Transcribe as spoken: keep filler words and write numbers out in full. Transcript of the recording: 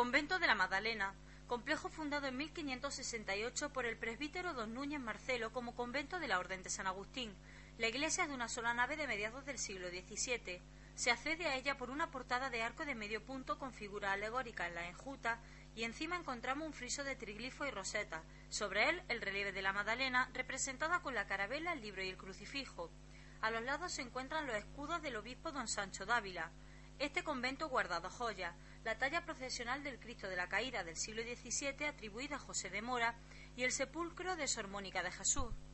Convento de la Magdalena, complejo fundado en mil quinientos sesenta y ocho por el presbítero don Núñez Marcelo como convento de la Orden de San Agustín. La iglesia es de una sola nave de mediados del siglo diecisiete. Se accede a ella por una portada de arco de medio punto con figura alegórica en la enjuta y encima encontramos un friso de triglifo y roseta. Sobre él, el relieve de la Magdalena, representada con la carabela, el libro y el crucifijo. A los lados se encuentran los escudos del obispo don Sancho Dávila. Este convento guarda dos joyas: la talla procesional del Cristo de la Caída del siglo diecisiete atribuida a José de Mora y el sepulcro de Sor Mónica de Jesús.